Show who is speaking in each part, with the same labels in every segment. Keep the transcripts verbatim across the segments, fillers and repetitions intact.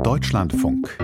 Speaker 1: Deutschlandfunk.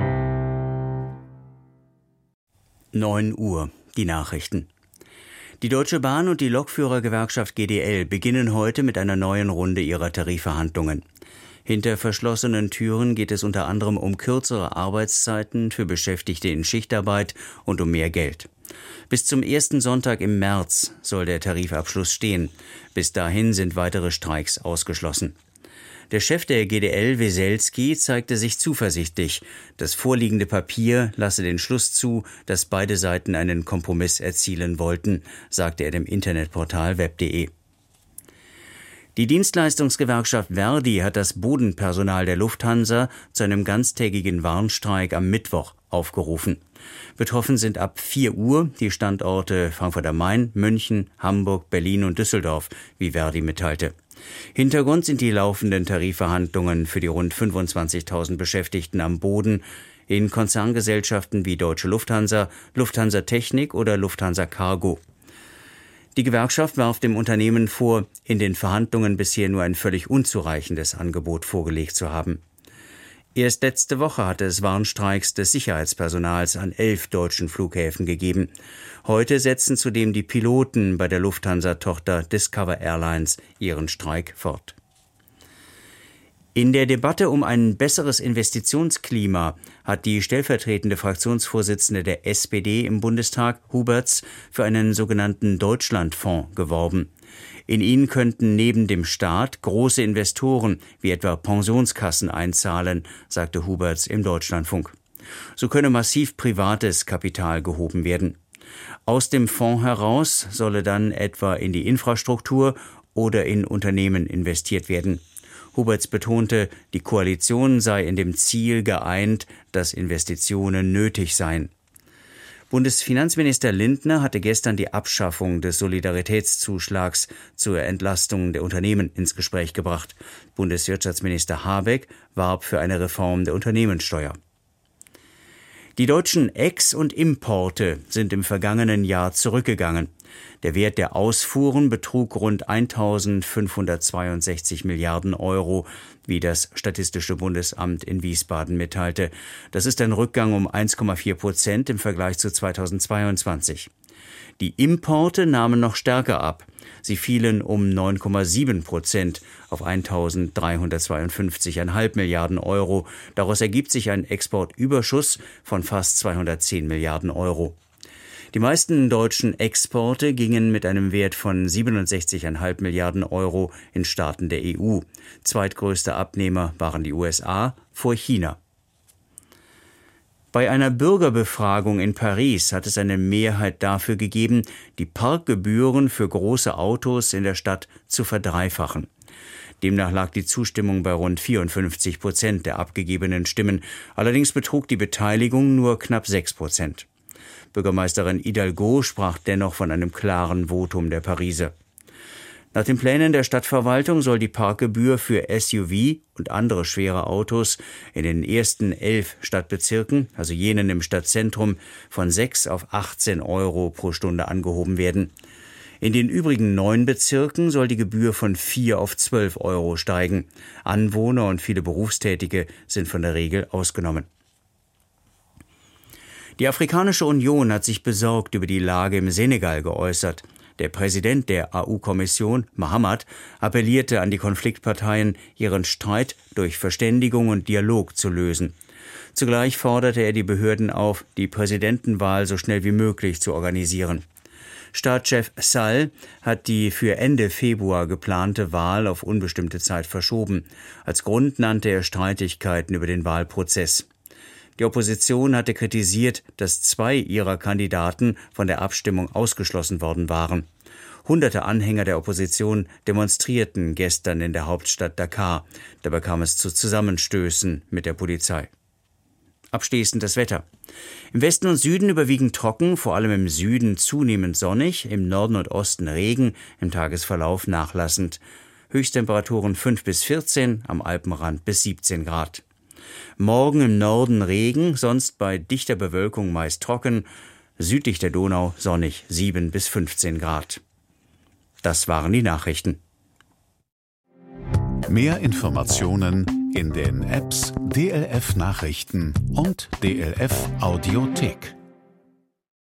Speaker 2: neun Uhr, die Nachrichten. Die Deutsche Bahn und die Lokführergewerkschaft G D L beginnen heute mit einer neuen Runde ihrer Tarifverhandlungen. Hinter verschlossenen Türen geht es unter anderem um kürzere Arbeitszeiten für Beschäftigte in Schichtarbeit und um mehr Geld. Bis zum ersten Sonntag im März soll der Tarifabschluss stehen. Bis dahin sind weitere Streiks ausgeschlossen. Der Chef der G D L, Weselski, zeigte sich zuversichtlich. Das vorliegende Papier lasse den Schluss zu, dass beide Seiten einen Kompromiss erzielen wollten, sagte er dem Internetportal web punkt de. Die Dienstleistungsgewerkschaft ver.di hat das Bodenpersonal der Lufthansa zu einem ganztägigen Warnstreik am Mittwoch aufgerufen. Betroffen sind ab vier Uhr die Standorte Frankfurt am Main, München, Hamburg, Berlin und Düsseldorf, wie ver.di mitteilte. Hintergrund sind die laufenden Tarifverhandlungen für die rund fünfundzwanzigtausend Beschäftigten am Boden in Konzerngesellschaften wie Deutsche Lufthansa, Lufthansa Technik oder Lufthansa Cargo. Die Gewerkschaft warf dem Unternehmen vor, in den Verhandlungen bisher nur ein völlig unzureichendes Angebot vorgelegt zu haben. Erst letzte Woche hatte es Warnstreiks des Sicherheitspersonals an elf deutschen Flughäfen gegeben. Heute setzen zudem die Piloten bei der Lufthansa-Tochter Discover Airlines ihren Streik fort. In der Debatte um ein besseres Investitionsklima hat die stellvertretende Fraktionsvorsitzende der S P D im Bundestag, Huberts, für einen sogenannten Deutschlandfonds geworben. In ihn könnten neben dem Staat große Investoren wie etwa Pensionskassen einzahlen, sagte Huberts im Deutschlandfunk. So könne massiv privates Kapital gehoben werden. Aus dem Fonds heraus solle dann etwa in die Infrastruktur oder in Unternehmen investiert werden. Huberts betonte, die Koalition sei in dem Ziel geeint, dass Investitionen nötig seien. Bundesfinanzminister Lindner hatte gestern die Abschaffung des Solidaritätszuschlags zur Entlastung der Unternehmen ins Gespräch gebracht. Bundeswirtschaftsminister Habeck warb für eine Reform der Unternehmenssteuer. Die deutschen Ex- und Importe sind im vergangenen Jahr zurückgegangen. Der Wert der Ausfuhren betrug rund eintausendfünfhundertzweiundsechzig Milliarden Euro, wie das Statistische Bundesamt in Wiesbaden mitteilte. Das ist ein Rückgang um eins Komma vier Prozent im Vergleich zu zweitausendzweiundzwanzig. Die Importe nahmen noch stärker ab. Sie fielen um neun Komma sieben Prozent auf eintausenddreihundertzweiundfünfzig Komma fünf Milliarden Euro. Daraus ergibt sich ein Exportüberschuss von fast zweihundertzehn Milliarden Euro. Die meisten deutschen Exporte gingen mit einem Wert von siebenundsechzig Komma fünf Milliarden Euro in Staaten der E U. Zweitgrößte Abnehmer waren die U S A vor China. Bei einer Bürgerbefragung in Paris hat es eine Mehrheit dafür gegeben, die Parkgebühren für große Autos in der Stadt zu verdreifachen. Demnach lag die Zustimmung bei rund vierundfünfzig Prozent der abgegebenen Stimmen. Allerdings betrug die Beteiligung nur knapp sechs Prozent. Bürgermeisterin Hidalgo sprach dennoch von einem klaren Votum der Pariser. Nach den Plänen der Stadtverwaltung soll die Parkgebühr für S U V und andere schwere Autos in den ersten elf Stadtbezirken, also jenen im Stadtzentrum, von sechs auf achtzehn Euro pro Stunde angehoben werden. In den übrigen neun Bezirken soll die Gebühr von vier auf zwölf Euro steigen. Anwohner und viele Berufstätige sind von der Regel ausgenommen. Die Afrikanische Union hat sich besorgt über die Lage im Senegal geäußert. Der Präsident der A U-Kommission, Mahamat, appellierte an die Konfliktparteien, ihren Streit durch Verständigung und Dialog zu lösen. Zugleich forderte er die Behörden auf, die Präsidentenwahl so schnell wie möglich zu organisieren. Staatschef Sall hat die für Ende Februar geplante Wahl auf unbestimmte Zeit verschoben. Als Grund nannte er Streitigkeiten über den Wahlprozess. Die Opposition hatte kritisiert, dass zwei ihrer Kandidaten von der Abstimmung ausgeschlossen worden waren. Hunderte Anhänger der Opposition demonstrierten gestern in der Hauptstadt Dakar. Dabei kam es zu Zusammenstößen mit der Polizei. Abschließend das Wetter. Im Westen und Süden überwiegend trocken, vor allem im Süden zunehmend sonnig, im Norden und Osten Regen, im Tagesverlauf nachlassend. Höchsttemperaturen fünf bis vierzehn, am Alpenrand bis siebzehn Grad. Morgen im Norden Regen, sonst bei dichter Bewölkung meist trocken, südlich der Donau sonnig sieben bis fünfzehn Grad. Das waren die Nachrichten.
Speaker 1: Mehr Informationen in den Apps D L F Nachrichten und D L F Audiothek.